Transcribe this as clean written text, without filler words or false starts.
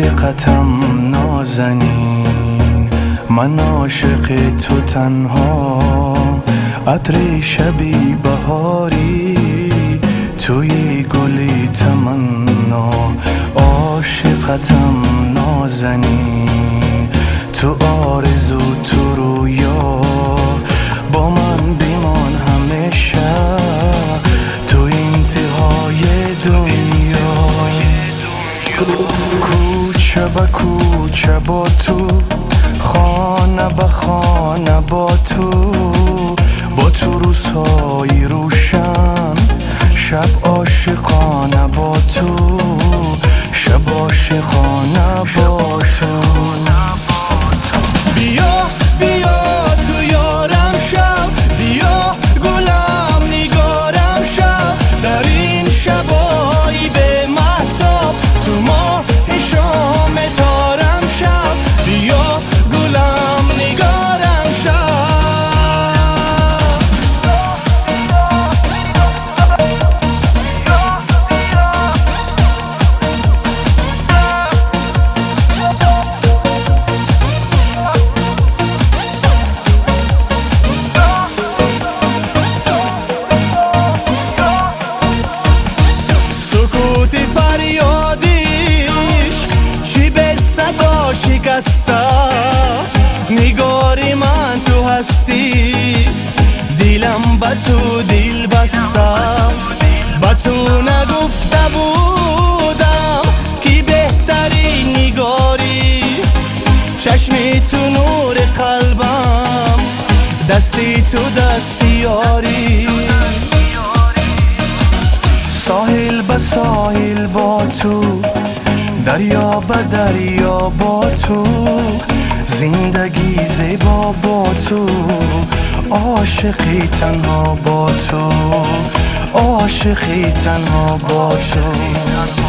عاشقتم نازنین، من عاشق تو تنها، عطر شبی بهاری توی گلی تمنا. عاشقتم نازنین، تو آرزو تو رویا، با من بیمان همیشه تو انتهای دنیا. کوچه به کوچه با تو، خانه به خانه با تو روزهای روشن، شب عاشقانه با تو، شب عاشقانه با تو. بیا بیا تو یارم شب، بیا گلم نگارم شب، در این شبایی به مهتاب تو ماه شام تارم شب، بیا گلم نگارم شب. سکوت فریادیش چی به صدا شکسته، نگاری من تو هستی، دلم به تو دل بسته. به تو نگفته بودم که بهترین نگاری، چشمی تو نور قلبم، دستی تو دستی یاری. ساحل به ساحل با تو، دریا به دریا با تو، زندگی زیبا با تو، عاشقی تنها با تو، عاشقی تنها با تو.